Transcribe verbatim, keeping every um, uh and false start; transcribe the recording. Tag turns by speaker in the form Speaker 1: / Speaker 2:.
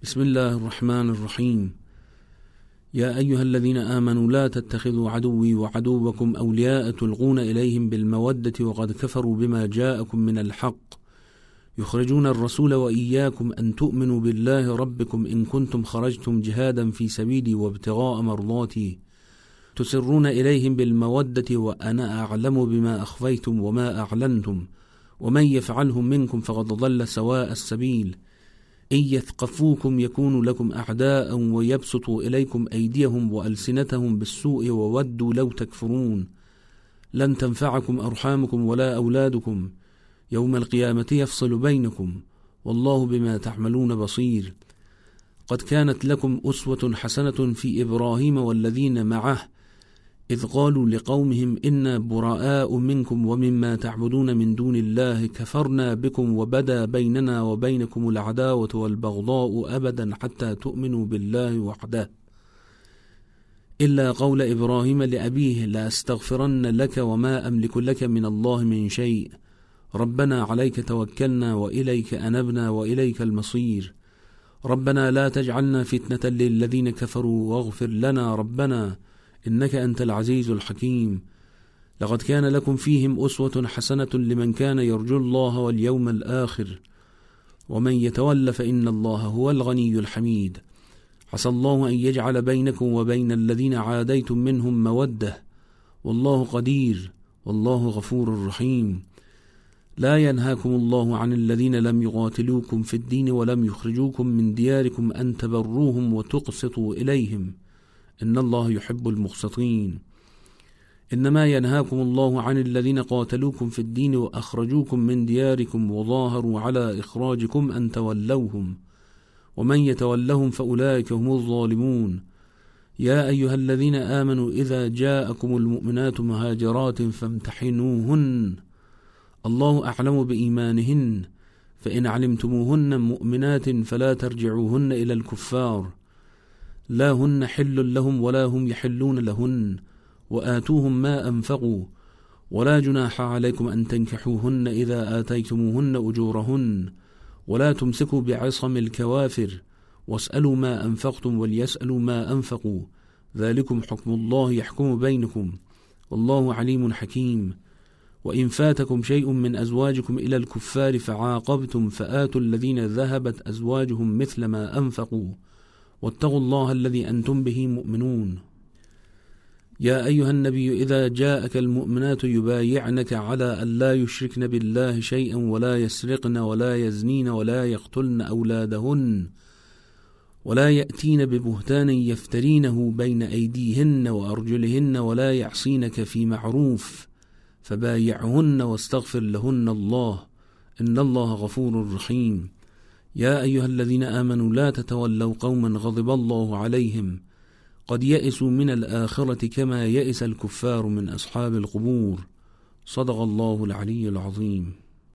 Speaker 1: بسم الله الرحمن الرحيم. يا أيها الذين آمنوا لا تتخذوا عدوي وعدوكم أولياء تلقون إليهم بالمودة وقد كفروا بما جاءكم من الحق يخرجون الرسول وإياكم أن تؤمنوا بالله ربكم إن كنتم خرجتم جهادا في سبيلي وابتغاء مرضاتي تسرون إليهم بالمودة وأنا أعلم بما أخفيتم وما أعلنتم ومن يفعله منكم فقد ضل سواء السبيل. إن يثقفوكم يكونوا لكم أعداء ويبسطوا إليكم أيديهم وألسنتهم بالسوء وودوا لو تكفرون. لن تنفعكم أرحامكم ولا أولادكم يوم القيامة يفصل بينكم والله بما تعملون بصير. قد كانت لكم أسوة حسنة في إبراهيم والذين معه إذ قالوا لقومهم إنا براء منكم ومما تعبدون من دون الله كفرنا بكم وبدا بيننا وبينكم العداوة والبغضاء أبدا حتى تؤمنوا بالله وحده إلا قول إبراهيم لأبيه لأستغفرن لك وما أملك لك من الله من شيء ربنا عليك توكلنا وإليك أنبنا وإليك المصير ربنا لا تجعلنا فتنة للذين كفروا واغفر لنا ربنا إنك أنت العزيز الحكيم. لقد كان لكم فيهم أسوة حسنة لمن كان يرجو الله واليوم الآخر ومن يتول فإن الله هو الغني الحميد. عسى الله أن يجعل بينكم وبين الذين عاديتم منهم مودة والله قدير والله غفور رحيم. لا ينهاكم الله عن الذين لم يقاتلوكم في الدين ولم يخرجوكم من دياركم أن تبروهم وتقسطوا إليهم إن الله يحب المقسطين. إنما ينهاكم الله عن الذين قاتلوكم في الدين وأخرجوكم من دياركم وظاهروا على إخراجكم أن تولوهم ومن يتولهم فأولئك هم الظالمون. يا أيها الذين آمنوا إذا جاءكم المؤمنات مهاجرات فامتحنوهن الله أعلم بإيمانهن فإن علمتموهن مؤمنات فلا ترجعوهن إلى الكفار لا هن حل لهم ولا هم يحلون لهن وآتوهم ما أنفقوا ولا جناح عليكم أن تنكحوهن إذا آتيتموهن أجورهن ولا تمسكوا بعصم الكوافر واسألوا ما أنفقتم وليسألوا ما أنفقوا ذلكم حكم الله يحكم بينكم والله عليم حكيم. وإن فاتكم شيء من أزواجكم إلى الكفار فعاقبتم فآتوا الذين ذهبت أزواجهم مثل ما أنفقوا واتقوا الله الذي أنتم به مؤمنون. يا أيها النبي إذا جاءك المؤمنات يبايعنك على أن لا يشركن بالله شيئا ولا يسرقن ولا يزنين ولا يقتلن أولادهن ولا يأتين ببهتان يفترينه بين أيديهن وأرجلهن ولا يعصينك في معروف فبايعهن واستغفر لهن الله إن الله غفور رحيم. يا أيها الذين آمنوا لا تتولوا قوما غضب الله عليهم قد يئسوا من الآخرة كما يئس الكفار من أصحاب القبور. صدق الله العلي العظيم.